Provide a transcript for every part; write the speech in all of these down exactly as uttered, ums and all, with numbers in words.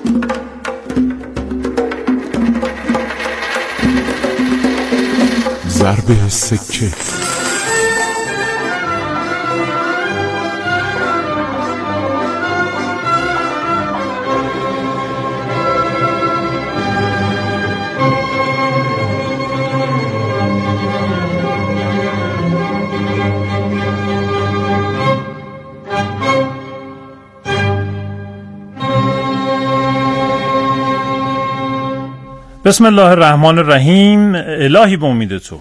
ضرب سکه. بسم الله الرحمن الرحیم. الهی به امید تو.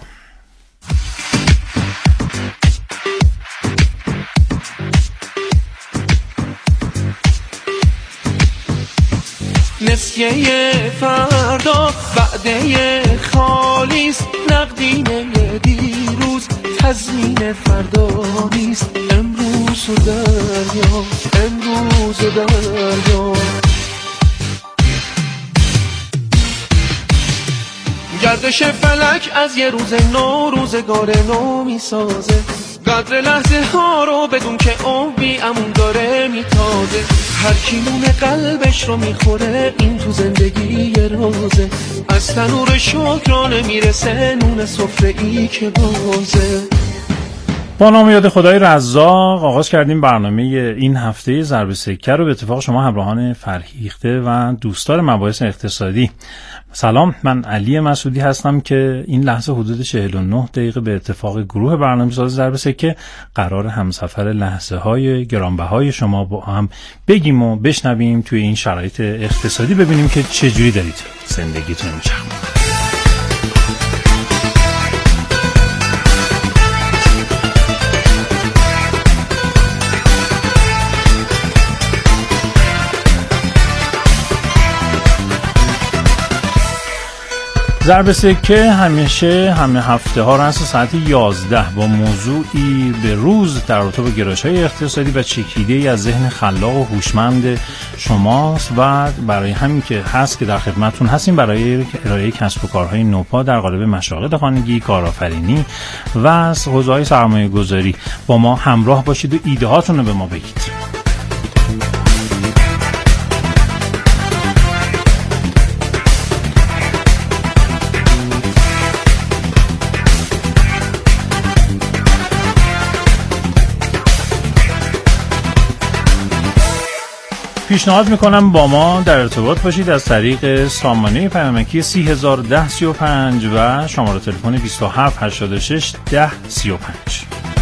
نسیه فردا وعده خالیست، نقدینه دیروز تضمین فردا نیست. امروز و دریا، امروز و دریا. گردش فلک از یه روز نو روزگار نو میسازه. قدر لحظه ها رو بدون که عمری امون داره میتازه. هر کی نون قلبش رو میخوره این تو زندگی یه روزه. از تنور شکرانه میرسه نون سفره ای که بازه. با نام یاد خدای رزاق آغاز کردیم برنامه این هفته ضرب سکه رو. به اتفاق شما همراهان فرهیخته و دوستدار مباحث اقتصادی، سلام. من علی مسعودی هستم که این لحظه حدود چهل و نه دقیقه به اتفاق گروه برنامه‌ساز ضرب سکه قرار همسفر لحظه های گرانبهای شما با هم بگیم و بشنویم توی این شرایط اقتصادی، ببینیم که چجوری دارید زندگیتون میچرخه. ضرب سکه همیشه همه هفته ها رأس ساعت یازده با موضوعی به روز در رابطه با گرایش‌های اقتصادی و چکیده‌ای از ذهن خلاق و هوشمند شماست و برای همین که هست که در خدمتتون هستیم برای ارائه کسب و کارهای نوپا در قالب مشاغل خانگی، کارآفرینی و حوزه‌های سرمایه‌گذاری. با ما همراه باشید و ایده هاتون رو به ما بگید. پیشنهاد میکنم با ما در ارتباط باشید از طریق سامانه پیامکی سی هزار و ده سی و پنج و شماره تلفن بیست و هفت هشتاد و شش ده سی و پنج.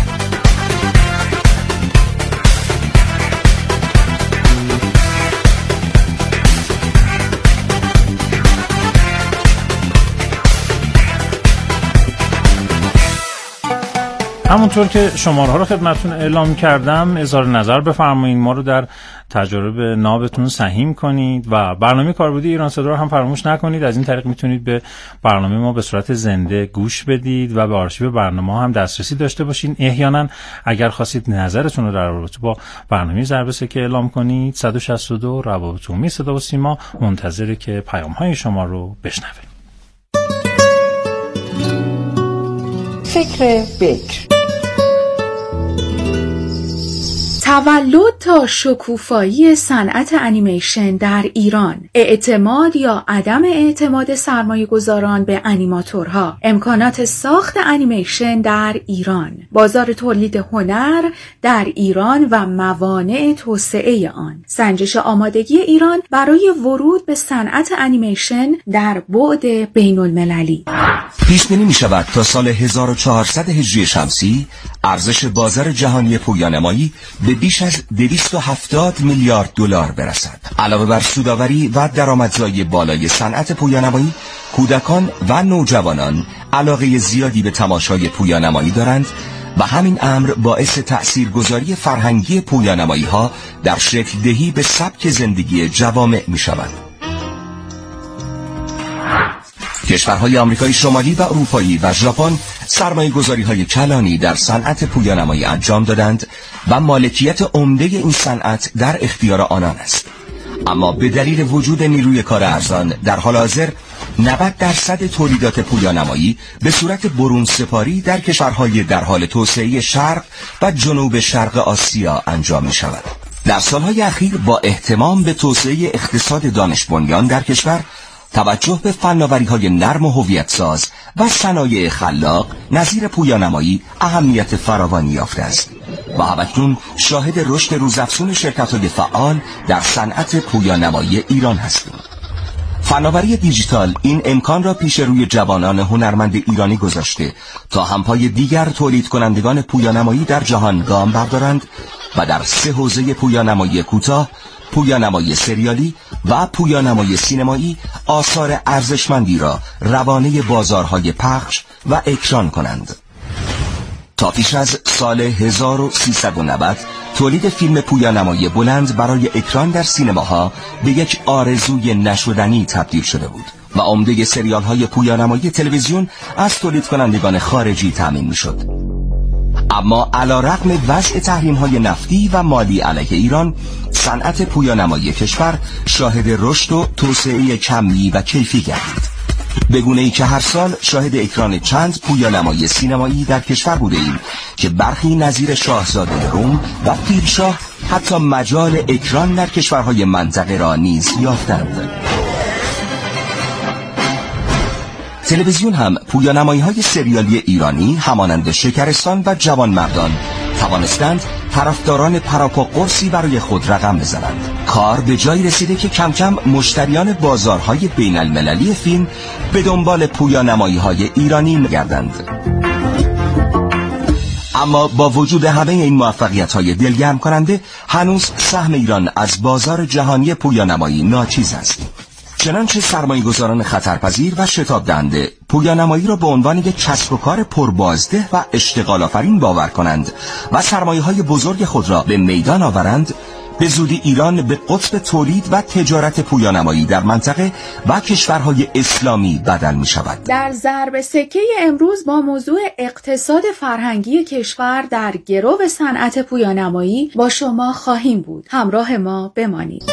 همونطور که شماره ها رو خدمتتون اعلام کردم اظهار نظر بفرمایید، ما رو در تجارب نابتون سهیم کنید و برنامه کاربردی ایران صدا رو هم فراموش نکنید. از این طریق میتونید به برنامه ما به صورت زنده گوش بدید و به آرشیو برنامه ها هم دسترسی داشته باشین. احیانا اگر خواستید نظرتون رو در رابطه با برنامه ضرب سکه اعلام کنید، صد و شصت و دو روابط عمومی صدا و سیما منتظره که پیام های شما رو بشنوه. فکر بکر. تولد تا شکوفایی صنعت انیمیشن در ایران، اعتماد یا عدم اعتماد سرمایه‌گذاران به انیماتورها، امکانات ساخت انیمیشن در ایران، بازار تولید هنر در ایران و موانع توسعه آن، سنجش آمادگی ایران برای ورود به صنعت انیمیشن در بعد بین المللی. پیش بینی می شود تا سال هزار و چهارصد هجری شمسی ارزش بازار جهانی پویانمایی به بیش از دویست و هفتاد میلیارد دلار برسد. علاوه بر سودآوری و درآمدزایی بالای صنعت پویانمایی، کودکان و نوجوانان علاقه زیادی به تماشای پویانمایی دارند و همین امر باعث تأثیرگذاری فرهنگی پویانمایی ها در شکل دهی به سبک زندگی جوامع می شود. کشورهای آمریکای شمالی و اروپایی و ژاپن سرمایه‌گذاری‌های کلانی در صنعت پویانمایی انجام دادند و مالکیت عمده این صنعت در اختیار آنان است. اما به دلیل وجود نیروی کار ارزان در حال حاضر نود درصد تولیدات پویانمایی به صورت برون سپاری در کشورهای در حال توسعه شرق و جنوب شرق آسیا انجام می شود. در سالهای اخیر با اهتمام به توسعه اقتصاد دانش بنیان در کشور، توجه به فناوری‌های نرم و هویت‌ساز و صنایع خلاق نظیر پویانمایی اهمیت فراوانی یافته است و همکنون شاهد رشد روزافزون شرکت‌های فعال در صنعت پویانمایی ایران هستیم. فناوری دیجیتال این امکان را پیش روی جوانان هنرمند ایرانی گذاشته تا همپای دیگر تولید کنندگان پویانمایی در جهان گام بردارند و در سه حوزه پویانمایی کوتاه، پویانمایی سریالی و پویانمایی سینمایی آثار ارزشمندی را روانه بازارهای پخش و اکران کنند. تا پیش از سال هزار و سیصد و نود تولید فیلم پویانمایی بلند برای اکران در سینماها به یک آرزوی نشدنی تبدیل شده بود و عمده سریال های پویانمایی تلویزیون از تولید کنندگان خارجی تامین می شد. اما علیرغم وضع تحریم های نفتی و مالی علیه ایران، صنعت پویانمایی کشور شاهد رشد و توسعه کمی و کیفی گردید، به گونه‌ای که هر سال شاهد اکران چند پویانمایی سینمایی در کشور بوده ایم که برخی نظیر شاهزاده روم و پیرشاه حتی مجال اکران در کشورهای منطقه را نیز یافتند. تلویزیون هم پویانمایی‌های سریالی ایرانی همانند شکرستان و جوانمردان توانستند طرفداران پراپا قرصی برای خود رقم بزنند. کار به جایی رسیده که کم کم مشتریان بازارهای بین المللی فیلم به دنبال پویانمایی‌های ایرانی می‌گردند. اما با وجود همه این موفقیت‌های دلگرم کننده، هنوز سهم ایران از بازار جهانی پویانمایی ناچیز است. چنانچه سرمایه‌گذاران خطرپذیر و شتاب دهنده پویانمایی را به عنوان یک کسب و کار پربازده و اشتغال آفرین باور کنند و سرمایه‌های بزرگ خود را به میدان آورند، به زودی ایران به قطب تولید و تجارت پویانمایی در منطقه و کشورهای اسلامی بدل می شود. در ضرب سکه امروز با موضوع اقتصاد فرهنگی کشور در گرو صنعت پویانمایی با شما خواهیم بود. همراه ما بمانید.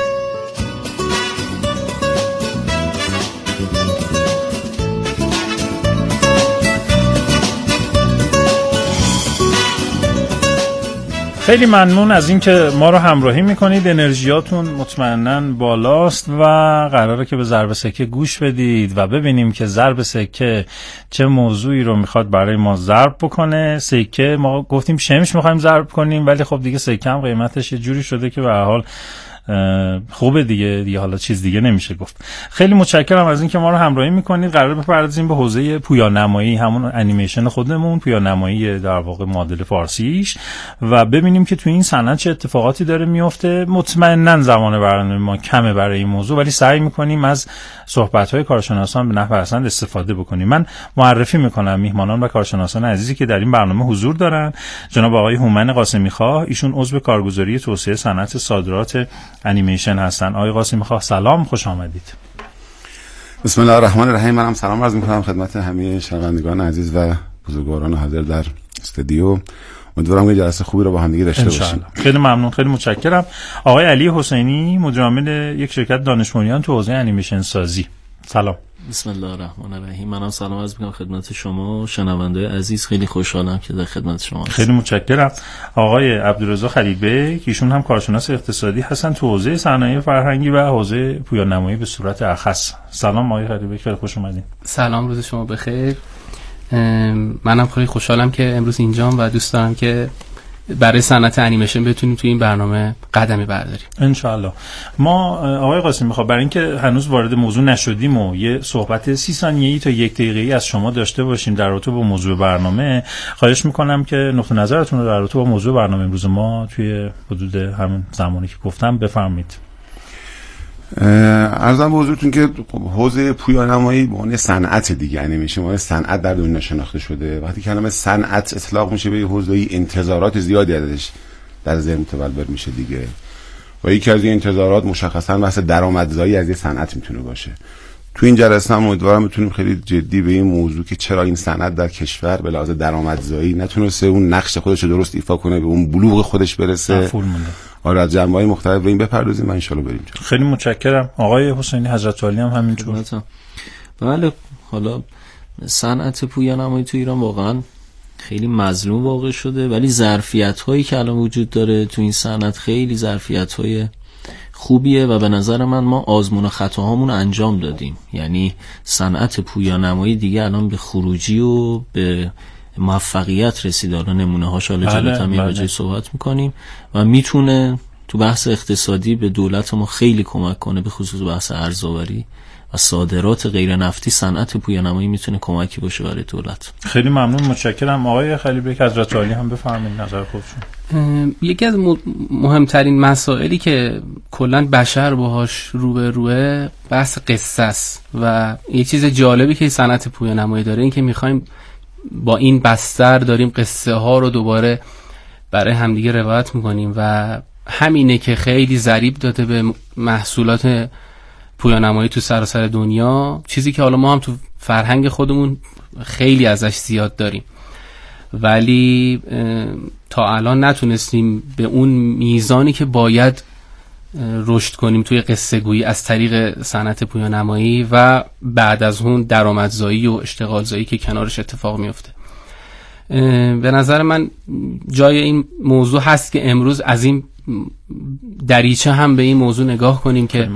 خیلی ممنون از این که ما رو همراهی میکنید. انرژیاتون مطمئناً بالاست و قراره که به ضرب سکه گوش بدید و ببینیم که ضرب سکه چه موضوعی رو میخواد برای ما ضرب بکنه. سکه ما گفتیم شمش میخوایم ضرب کنیم، ولی خب دیگه سکه هم قیمتش یه جوری شده که به هر حال خوبه دیگه دیگه حالا چیز دیگه نمیشه گفت. خیلی متشکرم از این که ما رو همراهی میکنید. قرار بپردازیم به حوزه پویانمایی، همون انیمیشن خودمون، پویانمایی در واقع معادل فارسیش، و ببینیم که تو این صنعت چه اتفاقاتی داره میفته. مطمئناً زمان برنامه ما کمه برای این موضوع، ولی سعی میکنیم از صحبت‌های کارشناسان به نحو احسن استفاده بکنیم. من معرفی میکنم میهمانان و کارشناسان عزیزی که در این برنامه حضور دارن. جناب آقای هومن قاسمی خواه، ایشون عضو کارگزاری توسعه صنعت صادرات انیمیشن هستن. آقای قاسمی خواه سلام، خوش آمدید. بسم الله الرحمن الرحیم. منم سلام عرض میکنم خدمت همه شنوندگان عزیز و بزرگواران حاضر در استودیو. امیدوارم که جلسه خوبی رو با هم دیگه داشته باشیم. خیلی ممنون، خیلی متشکرم. آقای علی حسینی، مدیر عامل یک شرکت دانش بنیان تو حوزه انیمیشن سازی. سلام. بسم الله الرحمن الرحیم. منم سلام عرض می‌کنم خدمت شما شنونده‌های عزیز. خیلی خوشحالم که در خدمت شما هستم. خیلی متشکرم. آقای عبدالرضا خلیلبک، ایشون هم کارشناس اقتصادی هستن تو حوزه صنایع فرهنگی و حوزه پویانمایی به صورت اخص. سلام آقای خلیلبک، خیلی خوش اومدین. سلام، روز شما بخیر. منم خیلی خوشحالم که امروز اینجام و دوست دارم که برای صنعت انیمیشن بتونیم توی این برنامه قدمی برداریم ان شاء الله. ما آقای قاسمی میخوام برای اینکه هنوز وارد موضوع نشدیم و یه صحبت سی ثانیه‌ای تا یک دقیقه‌ای از شما داشته باشیم در رابطه با موضوع برنامه، خواهش میکنم که نقطه نظرتون رو در رابطه با موضوع برنامه امروز ما توی حدود همون زمانی که گفتم بفرمایید. عرضم به حضورتون که حوزه پویانمایی به عنوان صنعت دیگه انیمیشن، ما صنعت در دنیا شناخته شده. وقتی کلمه صنعت اطلاق میشه به حوزه انتظارات زیادی ازش در ذهن متولد میشه دیگه، و یکی از این انتظارات مشخصا بحث درآمدزایی از یه صنعت میتونه باشه. تو این جلسه هم امیدوارم بتونیم خیلی جدی به این موضوع که چرا این صنعت در کشور به لحاظ درآمدزایی نتونسته اون نقش خودش رو درست ایفا کنه، به اون بلوغ خودش برسه. آره، از جنبه‌های مختلف به این بپردازیم و ان شاءالله بریم جلو. خیلی متشکرم. آقای حسینی حضرت علی هم همینطور. بله، حالا صنعت پویانمایی تو ایران واقعا خیلی مظلوم واقع شده، ولی ظرفیت هایی که الان وجود داره تو این صنعت خیلی ظرفیت های خوبیه و به نظر من ما آزمون و خطاهامون انجام دادیم. یعنی صنعت پویانمایی دیگه الان به خروجی و به موفقیت رسید. الان نمونه هاش حالا جلوتر هم راجعش صحبت میکنیم و میتونه تو بحث اقتصادی به دولت ما خیلی کمک کنه، به خصوص بحث ارزآوری و صادرات غیر نفتی. صنعت پویانمایی میتونه کمکی باشه برای دولت. خیلی ممنون، متشکرم. آقای خلیلی که حضرت عالی هم بفرمایید نظر خودشون. یکی از مهمترین مسائلی که کلا بشر باهاش روبروه بحث قصه است و یه چیز جالبی که صنعت پویانمایی داره این که میخوایم با این بستر داریم قصه ها رو دوباره برای همدیگه روایت میکنیم و همینه که خیلی ضریب داده به محصولات پویانمایی تو سراسر دنیا، چیزی که حالا ما هم تو فرهنگ خودمون خیلی ازش زیاد داریم ولی تا الان نتونستیم به اون میزانی که باید رشد کنیم توی قصه گویی از طریق صنعت پویانمایی و بعد از اون درآمدزایی و اشتغالزایی که کنارش اتفاق میفته. به نظر من جای این موضوع هست که امروز از این دریچه هم به این موضوع نگاه کنیم که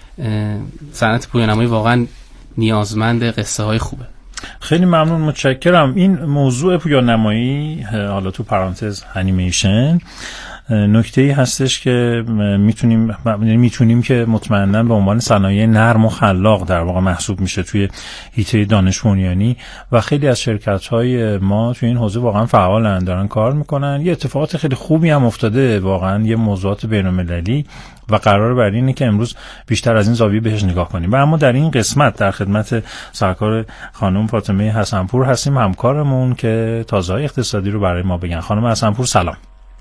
صنعت پویانمایی واقعا نیازمند قصه های خوبه. خیلی ممنون، متشکرم. این موضوع پویانمایی حالا تو پرانتز انیمیشن نکته‌ای هستش که میتونیم میتونیم که مطمئنا به عنوان صنایع نرم و خلاق در واقع محسوب میشه توی حیطه دانش بنیانی و خیلی از شرکت‌های ما توی این حوزه واقعا فعالن، دارن کار میکنن. یه اتفاقات خیلی خوبی هم افتاده، واقعا یه موضوعات بین‌المللی و قرار بر اینه که امروز بیشتر از این زاویه بهش نگاه کنیم. و اما در این قسمت در خدمت سرکار خانم فاطمه حسن‌پور هستیم، همکارمون که تازه‌های اقتصادی رو برای ما بگن. خانم حسن‌پور سلام.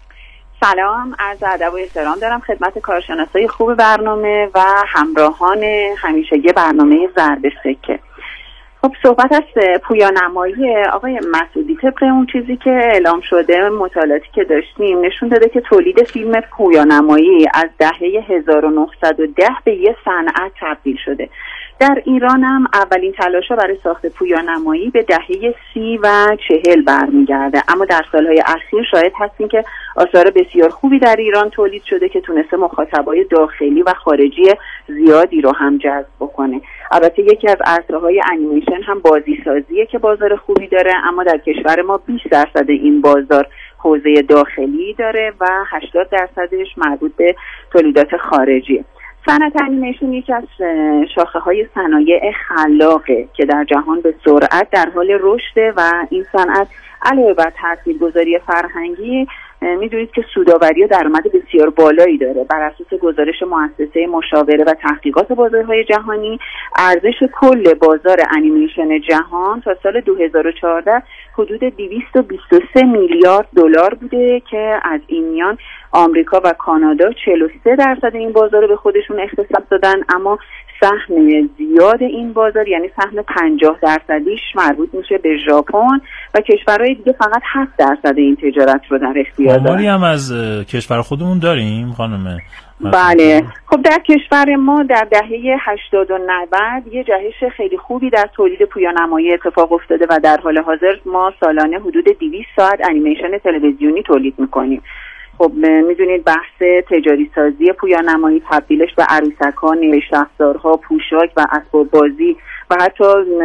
سلام، عرض ادب و احترام دارم خدمت کارشناسای خوب برنامه و همراهان همیشگی برنامه ضرب سکه. خب صحبت از پویانمایی آقای مسعودی، طبق اون چیزی که اعلام شده، مطالعاتی که داشتیم نشون داده که تولید فیلم پویانمایی از دهه هزار و نهصد و ده به یه صنعت تبدیل شده. در ایران هم اولین تلاش‌ها برای ساخت پویانمایی به دهه سی و چهل برمیگرده، اما در سالهای اخیر شاهد هستیم که آثار بسیار خوبی در ایران تولید شده که تونسته مخاطبای داخلی و خارجی زیادی رو هم جذب بکنه. البته یکی از عرصه‌های انیمیشن هم بازیسازیه که بازار خوبی داره، اما در کشور ما بیست درصد این بازار حوزه داخلی داره و هشتاد درصدش مربوط به تولیدات خارجیه. صنعت انیمیشن یکی از شاخه‌های صنایع خلاقه که در جهان به سرعت در حال رشد و این صنعت علاوه بر تاثیرگذاری فرهنگی میدونید که سودآوری و درآمد بسیار بالایی داره. بر اساس گزارش مؤسسه مشاوره و تحقیقات بازارهای جهانی، ارزش کل بازار انیمیشن جهان تا سال دو هزار و چهارده حدود دویست و بیست و سه میلیارد دلار بوده که از این میان آمریکا و کانادا چهل و سه درصد این بازار رو به خودشون اختصاص دادن، اما سهم زیاد این بازار یعنی سهم پنجاه درصدیش مربوط میشه به ژاپن و کشورهای دیگه فقط هفت درصد این تجارت رو در اختیار دارن. آماری هم از کشور خودمون داریم خانم؟ بله. خب در کشور ما در دهه هشتاد و نود یه جهش خیلی خوبی در تولید پویانمایی اتفاق افتاده و در حال حاضر ما سالانه حدود دویست ساعت انیمیشن تلویزیونی تولید میکنیم. خب میدونید بحث تجاری سازی پویانمایی، تبدیلش به عروسکان، نوشت افزارها، پوشاک و اسباب بازی و حتی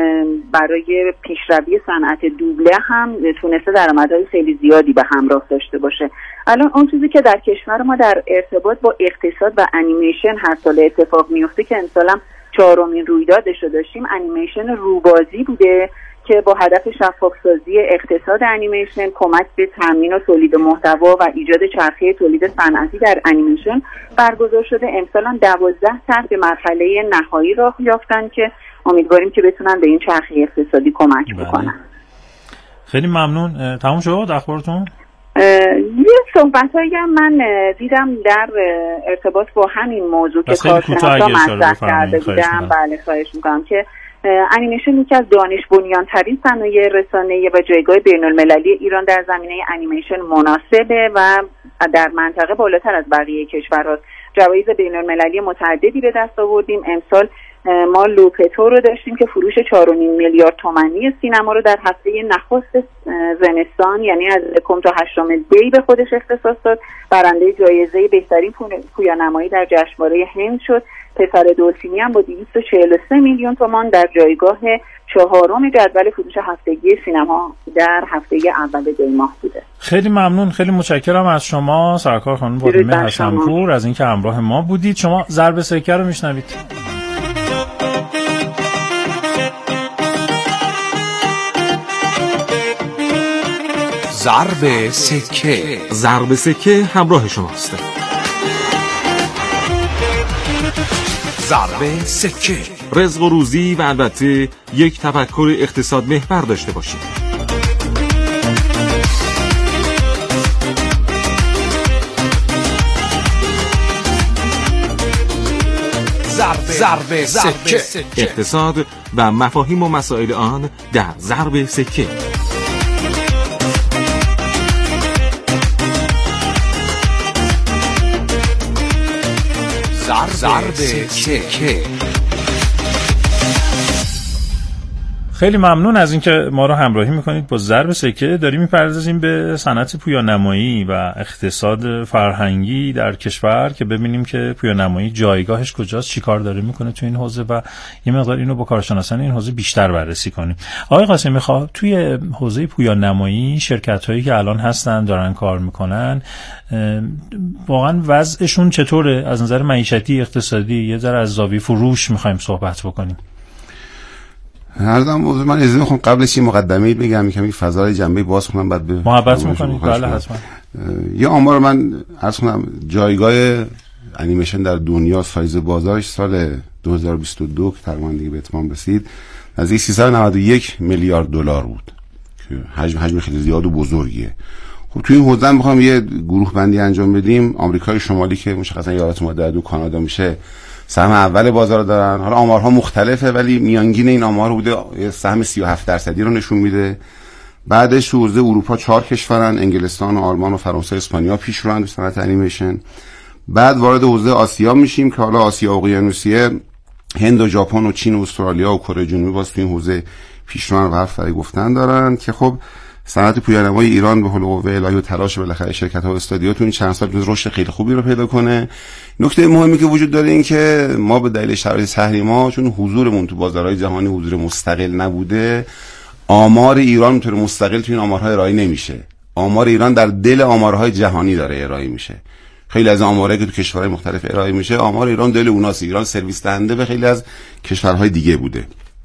برای پیشروی صنعت دوبله هم تونسته درآمدهای خیلی زیادی به همراه داشته باشه. الان اون چیزی که در کشور ما در ارتباط با اقتصاد و انیمیشن هر سال اتفاق میفته که امسال هم چهارمین رویدادش رو داشتیم، انیمیشن روبازی بوده که با هدف شفاف‌سازی اقتصاد انیمیشن، کمک به تامین و تولید محتوا و ایجاد چرخه تولید صنعتی در انیمیشن برگزار شده. امسال هم دوازده طرح به مرحله نهایی راه یافتن که امیدواریم که بتونن به این چرخه اقتصادی کمک بکنن. خیلی ممنون. تموم شد اخبارتون؟ یه صحبتایی هم من دیدم در ارتباط با همین موضوع که کارشناسا مطرح کرده بودم. بله خواهش میکنم که انیمیشن یکی از دانش بنیان‌ترین صنایع رسانه‌ای و جایگاه بین‌المللی ایران در زمینه انیمیشن مناسبه و در منطقه بالاتر از بقیه کشورها. جوایز بین‌المللی متعددی به دست آوردیم. امسال ما لوپتو رو داشتیم که فروش چهار و نیم میلیارد تومانی سینما رو در هفته نخست زمستان یعنی از یکم تا هشتم دی به خودش اختصاص داد. برنده جایزه بهترین پویانمایی در جشنواره هند شد. پسر دلفینی هم با دویست و چهل و سه میلیون تومان در جایگاه چهارم جدول فروش هفتگی سینما در هفته اول دی ماه بوده. خیلی ممنون، خیلی متشکرم از شما سرکار خانم فاطمه حسن‌پور از اینکه همراه ما بودید. شما ضرب سکه رو میشنوید. ضرب سکه. ضرب سکه همراه شماست. ضرب سکه. رزق و روزی و البته یک تفکر اقتصاد محور داشته باشید. ضرب سکه. اقتصاد و مفاهیم و مسائل آن در ضرب سکه. ضرب سکه. خیلی ممنون از اینکه ما رو همراهی میکنید با ضرب سکه. داریم میپردازیم به صنعت پویانمایی و اقتصاد فرهنگی در کشور که ببینیم که پویانمایی جایگاهش کجاست، چی کار داره میکنه تو این حوزه و یه مقدار اینو با کارشناسان این حوزه بیشتر بررسی کنیم. آقای قاسمی خان، توی حوزه پویانمایی شرکت هایی که الان هستن دارن کار میکنن واقعا وضعشون چطوره از نظر معیشتی اقتصادی؟ یه ذره از زاویه فروش میخوایم صحبت بکنیم. هردم موضوع من اجازه میخوام قبلش یه مقدمه‌ای بگم، کمی فضای جنبه باز کنم بعد به محبت میکنید. بله حتما. یه آمار من عرض کنم جایگاه انیمیشن در دنیا سایز بازارش سال دو هزار و بیست و دو که تقریبا دیگه به اتمام رسید نزدیک سیصد و نود و یک میلیارد دلار بود که حجم حجم خیلی زیاد و بزرگیه. خب توی این حوزه میخوام یه گروه بندی انجام بدیم. آمریکای شمالی که مشخصا ایالات متحده و کانادا میشه سهم اول بازار دارن. حالا آمارها مختلفه ولی میانگین این آمار بوده سهم سی و هفت درصدی رو نشون میده. بعدش تو حوزه اروپا چهار کشورن، انگلستان و آلمان و فرانسه و اسپانیا پیش روند تو صنعت انیمیشن. بعد وارد حوزه آسیا میشیم که حالا آسیا اقیانوسیه هند و ژاپن و چین و استرالیا و کره جنوبی باز تو این حوزه پیش روند و حرف برای گفتن دارن که خب صنعت پویانمایی ایران به حول و قوه الهی و تلاش بالاخره شرکت‌ها و استادیوها تو این چند سال رشد خیلی خوبی رو پیدا کنه. نکته مهمی که وجود داره این که ما به دلیل شرایط تحریم‌ها چون حضورمون تو بازارهای جهانی حضور مستقل نبوده، آمار ایران طور مستقل تو این آمارها ارائه نمیشه. آمار ایران در دل آمارهای جهانی داره ارائه میشه. خیلی از آمارایی که تو کشورهای مختلف ارائه میشه آمار ایران دل اوناست. ایران سرویس دهنده به خیلی از کشورهای دیگه بوده.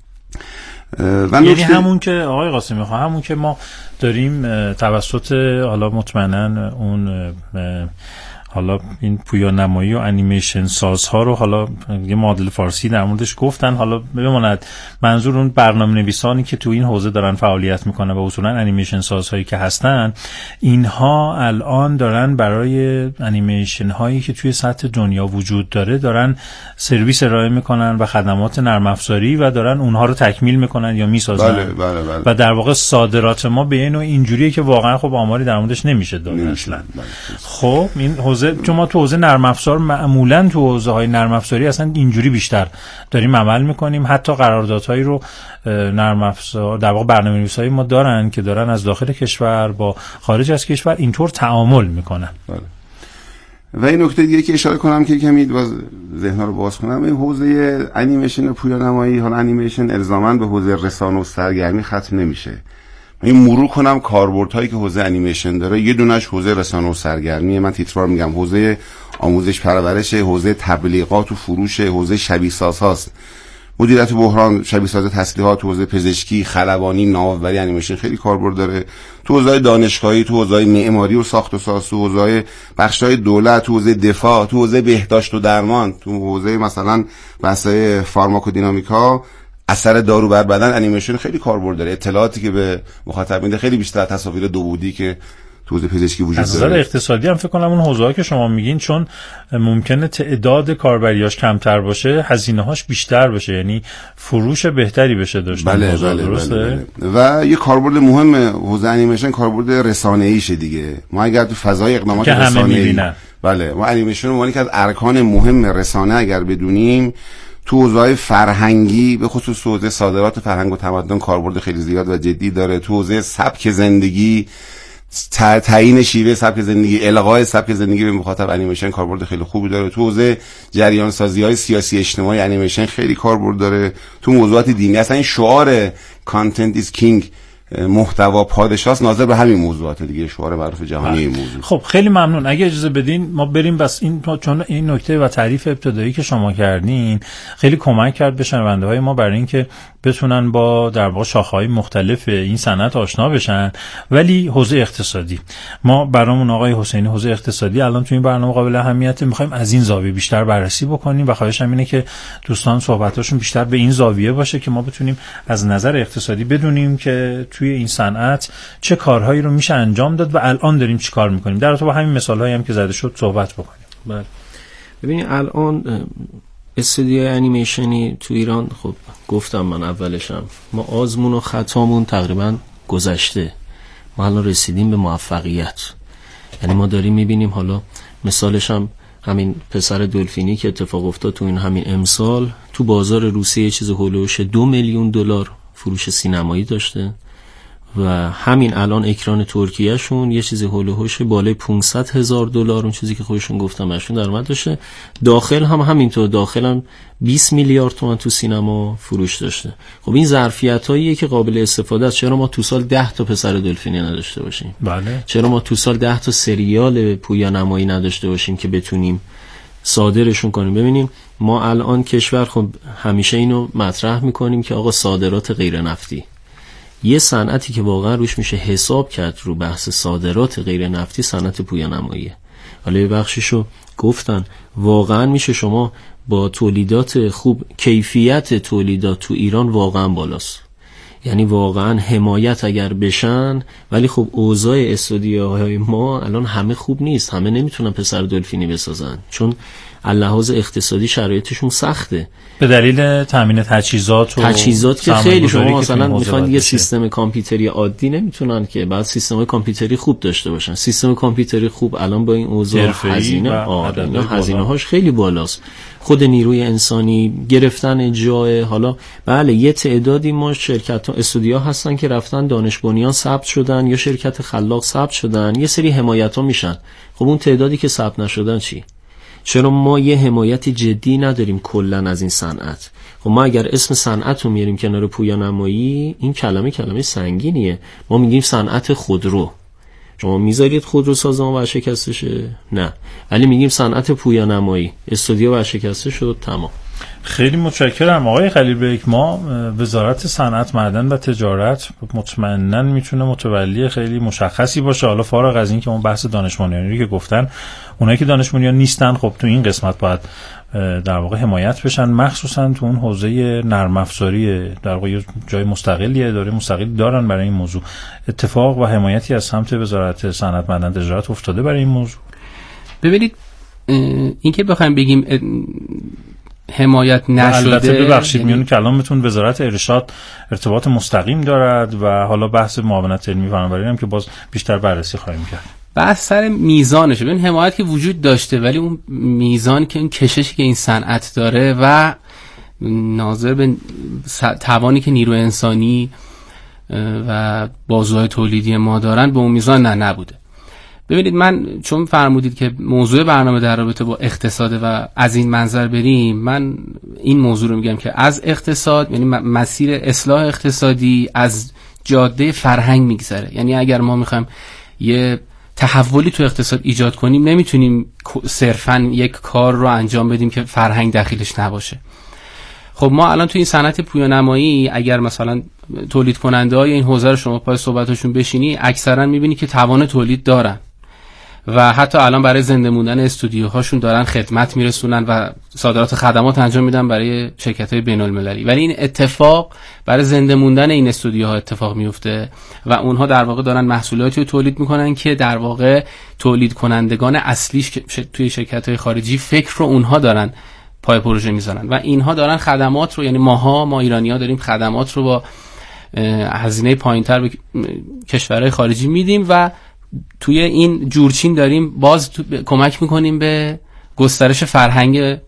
یعنی همون که آقای قاسمی خواه همون که ما داریم توسط حالا مطمئناً اون حالا این پویانمایی و انیمیشن سازها رو حالا یه معادل فارسی در موردش گفتن، حالا بماند منظور اون برنامه‌نویسانی که تو این حوزه دارن فعالیت میکنن و اصولا انیمیشن سازهایی که هستن، اینها الان دارن برای انیمیشن هایی که توی سطح دنیا وجود داره دارن سرویس ارائه میکنن و خدمات نرم افزاری و دارن اونها رو تکمیل میکنن یا میسازن. بله بله بله. و در واقع صادرات ما به اینو اینجوریه که واقعا خب آماری در موردش نمیشه داد اصلا. بله. خب این حوزه چون ما تو حوزه نرم افزار معمولا تو حوزه های نرم افزاری اصلا اینجوری بیشتر داریم عمل میکنیم. حتی قراردادهایی رو نرم افزار در واقع برنامه‌نویسای ما دارن که دارن از داخل کشور با خارج از کشور اینطور تعامل میکنن. بله. و این نکته دیگه که اشاره کنم که کمی باز ذهن‌ها رو باز کنم، این حوزه انیمیشن و پویانمایی، حالا انیمیشن الزاماً به حوزه رسانه و سرگرمی ختم نمیشه. من مرور کنم کاربردهایی که حوزه انیمیشن داره. یه دونش حوزه رسانه و سرگرمی، من تیتروار میگم حوزه آموزش پرورش، حوزه تبلیغات و فروش، حوزه شبیه سازهاست. مدیریت بحران، شبیه ساز تسلیحات، حوزه پزشکی، خلبانی، نوآوری انیمیشن خیلی کاربرد داره. تو حوزه دانشگاهی، تو حوزه معماری و ساخت و ساز، تو حوزه بخش‌های دولت، تو حوزه دفاع، تو حوزه بهداشت و درمان، تو حوزه مثلا بحث‌های فارماکودینامیکا، اثر دارو بر بدن انیمیشن خیلی کاربرد داره. اطلاعاتی که به مخاطب میده خیلی بیشتر از تصاویر دو بعدی که تو حوزه پزشکی وجود داره. از نظر اقتصادی هم فکر کنم اون حوزه‌ها که شما میگین چون ممکنه تعداد کاربریاش کمتر باشه، هزینه‌هاش بیشتر باشه، یعنی فروش بهتری بشه داشته. بله بله درسته. بله بله. و یه کاربرد مهم حوزه انیمیشن کاربرد رسانه‌ایشه دیگه. ما اگر تو فضای اقدامات رسانه‌ای، بله، ما انیمیشن رو معنی که از ارکان مهم رسانه اگر بدونیم، تو حوزه‌های فرهنگی به خصوص حوزه صادرات فرهنگ و تمدن کاربرد خیلی زیاد و جدی داره. تو حوزه سبک زندگی، تعیین شیوه سبک زندگی، الغای سبک زندگی به مخاطب، انیمیشن کاربرد خیلی خوبی داره. تو حوزه جریان سازی های سیاسی اجتماعی انیمیشن خیلی کاربرد داره. تو موضوعات دینی اصلا این شعار کانتنت از کینگ، محتوا پادشاست، ناظر به همین موضوعات دیگه، شعار معروف جهانی این موضوع. خب خیلی ممنون. اگه اجازه بدین ما بریم، بس این چون این نکته و تعریف ابتدایی که شما کردین خیلی کمک کرد به شنونده‌های ما برای اینکه بتونن با در واقع شاخه‌های مختلف این صنعت آشنا بشن. ولی حوزه اقتصادی، ما برامون آقای حسینی حوزه اقتصادی الان تو این برنامه قابل اهمیته، می‌خوایم از این زاویه بیشتر بررسی بکنیم و خواهشم اینه که دوستان صحبتاشون بیشتر به این زاویه باشه که ما بتونیم از نظر اقتصادی بدونیم که توی این صنعت چه کارهایی رو میشه انجام داد و الان داریم چی کار میکنیم. در رابطه با همین مثالهایی هم که زده شد صحبت بکنیم. بله ببینید الان استودیوی انیمیشنی تو ایران، خب گفتم من اولشم، ما آزمون و خطامون تقریبا گذشته، ما الان رسیدیم به موفقیت. یعنی ما داریم میبینیم، حالا مثالش هم همین پسر دلفینی که اتفاق افتاد تو این همین امسال، تو بازار روسیه یه چیز هولوش دو میلیون دلار فروش سینمایی داشته و همین الان اکران ترکیه شون یه چیزی هولوش بالای پانصد هزار دلار، اون چیزی که خودشون گفتم اشون درآمد داشته. داخل هم همینطور، داخل هم بیست میلیارد تومان تو سینما فروش داشته. خب این ظرفیتاییه که قابل استفاده است. چرا ما تو سال ده تا پسر دلفینی نداشته باشیم؟ بله. چرا ما تو سال ده تا سریال پویانمایی نداشته باشیم که بتونیم صادرشون کنیم؟ ببینیم ما الان کشور، خب همیشه اینو مطرح میکنیم که آقا صادرات غیر نفتی، یه صنعتی که واقعا روش میشه حساب کرد رو بحث صادرات غیر نفتی، صنعت پویانماییه. حالا یه بخشیشو گفتن، واقعا میشه شما با تولیدات خوب، کیفیت تولیدات تو ایران واقعا بالاست، یعنی واقعا حمایت اگر بشن. ولی خب اوضاع استودیوهای ما الان همه خوب نیست، همه نمیتونن پسر دلفینی بسازن چون لحاظ اقتصادی شرایطشون سخته به دلیل تامین تجهیزات و تجهیزات که خیلی شما مثلا میخوان یه بشه. سیستم کامپیوتری عادی نمیتونن که، بعد سیستم کامپیوتری خوب داشته باشن. سیستم کامپیوتری خوب الان با این اوضاع هزینه آدم هزینه هاش خیلی بالاست. خود نیروی انسانی، گرفتن جای، حالا بله یه تعدادی ما شرکت ها استودیو هستن که رفتن دانش بنیان ثبت شدن یا شرکت خلاق ثبت شدن، یه سری حمایت ها میشن. خب اون تعدادی که ثبت نشدن چی؟ چرا ما یه حمایت جدی نداریم کلن از این صنعت؟ خب ما اگر اسم صنعت رو میاریم کنار پویانمایی، این کلمه کلمه سنگینیه. ما میگیم صنعت خودرو، شما میذارید خودرو سازمان ورشکسته شه؟ نه. ولی میگیم صنعت پویانمایی، استودیو ورشکسته شد، تمام. خیلی متشکرم آقای خلیلبک. ما وزارت صنعت، معدن و تجارت مطمئناً میتونه متولی خیلی مشخصی باشه. حالا فارغ از این که اون بحث دانش بنیانی که گفتن، اونایی که دانش بنیان نیستن خب تو این قسمت باید در واقع حمایت بشن، مخصوصا تو اون حوزه نرم افزاری. در واقع جای مستقلی، اداره مستقلی دارن برای این موضوع. اتفاق و حمایتی از سمت وزارت صنعت، معدن، تجارت افتاده برای این موضوع؟ ببینید این که بخوایم بگیم حمایت نشده، البته ببخشید میون کلامتون وزارت ارشاد ارتباط مستقیم دارد و حالا بحث معاونت علمی فناوری هم که باز بیشتر بررسی خواهیم کرد. بحث سر میزانشه. ببین حمایت که وجود داشته، ولی اون میزان که این کششی که این صنعت داره و ناظر به توانی که نیروی انسانی و بازوهای تولیدی ما دارن به اون میزان نه نبوده. ببینید من چون فرمودید که موضوع برنامه در رابطه با اقتصاد و از این منظر بریم، من این موضوع رو میگم که از اقتصاد، یعنی مسیر اصلاح اقتصادی از جاده فرهنگ میگذره. یعنی اگر ما میخوایم یه تحولی تو اقتصاد ایجاد کنیم، نمیتونیم صرفاً یک کار رو انجام بدیم که فرهنگ داخلش نباشه. خب ما الان تو این صنعت پویانمایی اگر مثلا تولید کننده های این حوزه رو شما پای صحبتاشون بشینی، اکثرا میبینی که توان تولید دارن و حتی الان برای زنده موندن استودیوهاشون دارن خدمت میرسونن و صادرات خدمات انجام میدن برای شرکت‌های بین‌المللی. ولی این اتفاق برای زنده موندن این استودیوها اتفاق میفته و اونها در واقع دارن محصولاتی رو تولید میکنن که در واقع تولید کنندگان اصلیش که توی شرکت‌های خارجی فکر رو اونها دارن پای پروژه میذارن و اینها دارن خدمات رو، یعنی ماها ما ایرانی‌ها داریم خدمات رو با هزینه پایین‌تر به کشورهای خارجی میدیم و توی این جورچین داریم باز کمک میکنیم به گسترش فرهنگ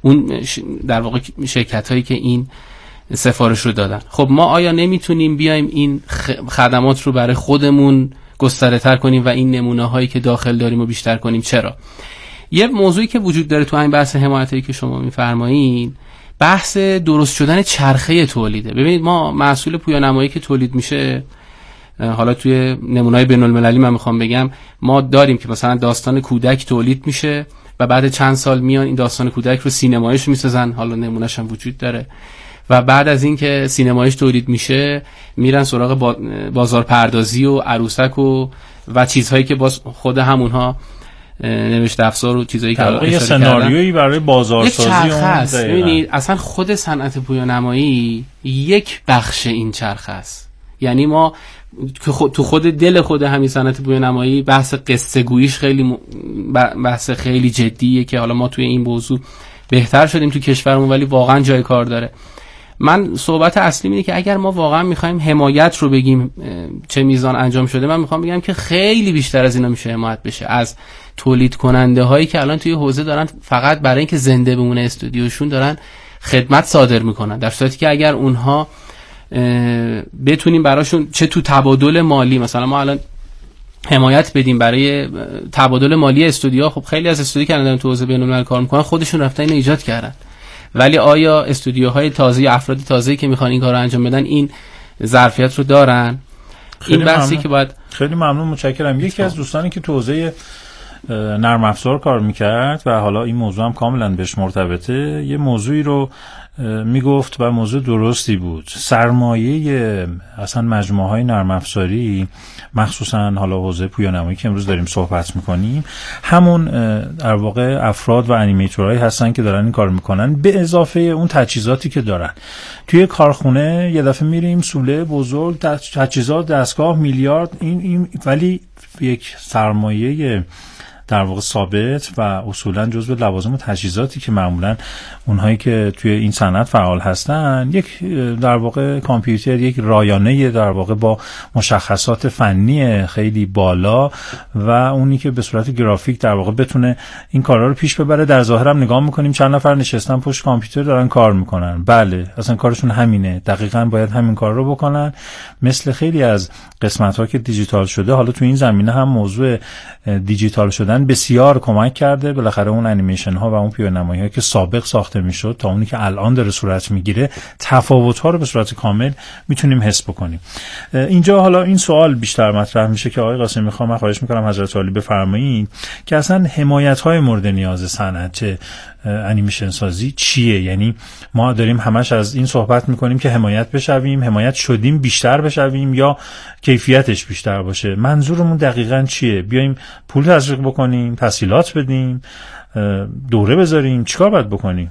اون در واقع شرکت هایی که این سفارش رو دادن. خب ما آیا نمیتونیم بیایم این خدمات رو برای خودمون گستره تر کنیم و این نمونه هایی که داخل داریم رو بیشتر کنیم؟ چرا؟ یه موضوعی که وجود داره تو این بحث حمایتی که شما میفرمایین، بحث درست شدن چرخه تولیده. ببینید ما محصول پویانمایی که تولید میشه، حالا توی نمونه‌های بین‌المللی من میخوام بگم، ما داریم که مثلا داستان کودک تولید میشه و بعد چند سال میان این داستان کودک رو سینماییش میسازن، حالا نمونهش هم وجود داره، و بعد از این که سینماییش تولید میشه میرن سراغ بازار پردازی و عروسک و و چیزهایی که باز خود همونها نوشته افزار و چیزایی که یه سناریویی برای بازارسازی اون. ببینید اصلا خود صنعت پویانمایی یک بخش این چرخه است. یعنی ما تو خود دل خود همین صنعت پویانمایی بحث قصه گوییش خیلی بحث خیلی جدیه که حالا ما توی این موضوع بهتر شدیم تو کشورمون، ولی واقعا جای کار داره. من صحبت اصلی اینه که اگر ما واقعا میخوایم حمایت رو بگیم چه میزان انجام شده، من میخوام بگم که خیلی بیشتر از اینا میشه حمایت بشه از تولید کننده هایی که الان توی حوزه دارن فقط برای اینکه زنده بمونه استودیوشون دارن خدمت صادر میکنن، در صورتی که اگر اونها بتونیم براشون چه تو تبادل مالی، مثلا ما الان حمایت بدیم برای تبادل مالی استودیوها. خب خیلی از استودیوهایی که الان تو حوزه بین‌الملل کار میکنن خودشون رفتن اینو ایجاد کردن، ولی آیا استودیوهای تازه یا افراد تازه‌ای که میخوان این کارو انجام بدن این ظرفیت رو دارن؟ این بحثی که باید. خیلی ممنون، متشکرم. یکی از دوستانی که تو حوزه نرم افزار کار میکرد و حالا این موضوع هم کاملا بهش مرتبطه، یه موضوعی رو میگفت و موضوع درستی بود. سرمایه اصلا مجموعه های نرم افزاری، مخصوصا حالا حوزه پویانمایی که امروز داریم صحبت میکنیم، همون در واقع افراد و انیمیتورهایی هستن که دارن این کار میکنن، به اضافه اون تجهیزاتی که دارن. توی کارخونه یه دفعه میریم سوله بزرگ، تجهیزات، دستگاه، میلیارد، این, این ولی یک سرمایه در واقع ثابت و اصولا جزو لوازم و تجهیزاتی که معمولا اونهایی که توی این صنعت فعال هستن، یک در واقع کامپیوتر، یک رایانه در واقع با مشخصات فنی خیلی بالا و اونی که به صورت گرافیک در واقع بتونه این کارا رو پیش ببره. در ظاهر هم نگاه میکنیم چند نفر نشستن پشت کامپیوتر دارن کار میکنن. بله، اصلا کارشون همینه، دقیقاً باید همین کار رو بکنن. مثل خیلی از قسمت‌ها که دیجیتال شده، حالا تو این زمینه هم موضوع دیجیتال شدن بسیار کمک کرده. بالاخره اون انیمیشن ها و اون پیانمایی ها که سابق ساخته میشد تا اونی که الان داره صورت میگیره، تفاوت ها رو به صورت کامل میتونیم حس بکنیم. اینجا حالا این سوال بیشتر مطرح میشه که آقای قاسمی، میخوام من خواهش میکنم حضرت عالی بفرمایید که اصلا حمایت های مورد نیاز صنعت انیمیشن سازی چیه؟ یعنی ما داریم همش از این صحبت میکنیم که حمایت بشویم، حمایت شدیم بیشتر بشویم یا کیفیتش بیشتر باشه. منظورمون دقیقاً چیه؟ بیایم پول تزریق بکنیم، تسهیلات بدیم، دوره بذاریم، چیکار باید بکنیم؟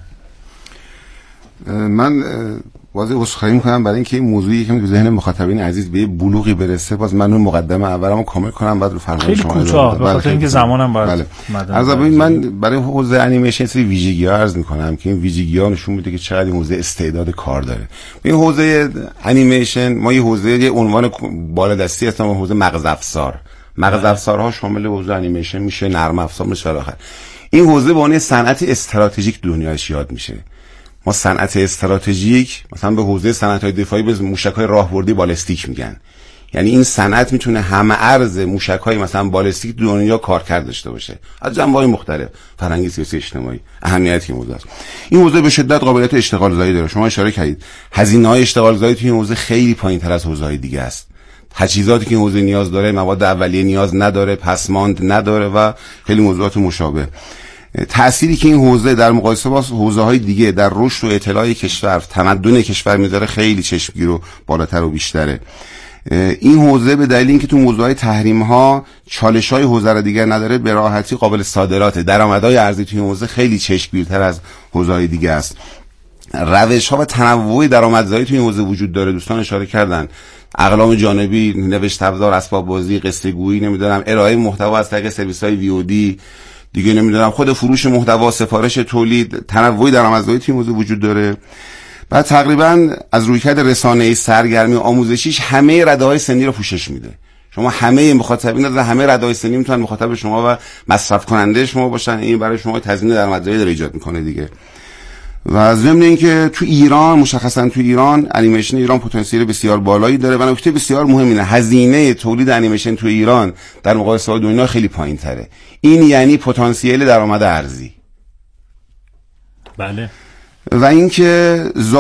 من واضح عذرخواهی میکنم برای اینکه این موضوعی که تو ذهن مخاطبین عزیز به بلوغی برسه، باز من اون مقدمه اولمو کامل کنم بعد رو فرمایش شما خیلی کوتاه به خاطر اینکه زمانم باید. بله. از اول من برای حوزه انیمیشن سری ویژگی‌ها عرض میکنم که این ویژگی‌ها نشون میده که چقدر این حوزه استعداد کار داره. این حوزه انیمیشن ما یه حوزه یه عنوان بالادستی هست، ما حوزه مغز افزار. مغز افزارها شامل حوزه انیمیشن میشه، نرم افزار میشه و آخر. این حوزه به عنوان صنعت استراتژیک دنیاش یاد میشه. ما صنعت استراتژیک مثلا به حوزه صنعت‌های دفاعی به موشک‌های راهبردی بالستیک میگن. یعنی این صنعت میتونه همه ارز موشک‌های مثلا بالستیک دنیا کارکرد داشته باشه از جنبه‌های مختلف، فرهنگی، سیاسی، اجتماعی. اهمیتی موضوع است. این حوزه به شدت قابلیت اشتغال زایی داره. شما اشاره کردید هزینه‌های اشتغال زایی توی این حوزه خیلی پایین‌تر از حوزه‌های دیگه است. تجهیزاتی که این حوزه نیاز داره، مواد اولیه نیاز نداره، پسماند نداره و خیلی موضوعات مشابه. تأثیری که این حوزه در مقایسه با حوزه‌های دیگه در رشد و اطلاع کشور، تمدن کشور میذاره خیلی چشمگیر و بالاتر و بیشتره. این حوزه به دلیل اینکه تو موضوعات تحریم‌ها چالش‌های حوزه را دیگر نداره، به راحتی قابل صادرات. درآمدهای ارزی تو این حوزه خیلی چشمگیرتر از حوزه‌های دیگه است. روش‌ها و تنوع درآمدزایی تو این حوزه وجود داره. دوستان اشاره کردن اقلام جانبی، نوشت افزار، اسباب بازی، قصه گویی، نمیدونم ارائه محتوا از طریق سرویس‌های وی او دی دیگه، نمیدونم خود فروش محتوا، سفارش تولید، تنوع درآمدزایی تو این حوزه وجود داره. بعد تقریبا از رویکرد رسانه‌ای، سرگرمی و آموزشیش همه رده‌های سنی رو پوشش میده. شما همه مخاطبین از همه رده‌های سنی میتونن مخاطب شما و مصرف کننده شما باشن. این برای شما تضمین درآمدزایی داره ایجاد میکنه دیگه. و ضمن اینکه تو ایران، مشخصا تو ایران، انیمیشن ایران پتانسیل بسیار بالایی داره و نکته بسیار مهم اینه هزینه تولید انیمیشن تو ایران در مقایسه با دنیا خیلی پایین تره. این یعنی پتانسیل درآمد ارزی. بله. و اینکه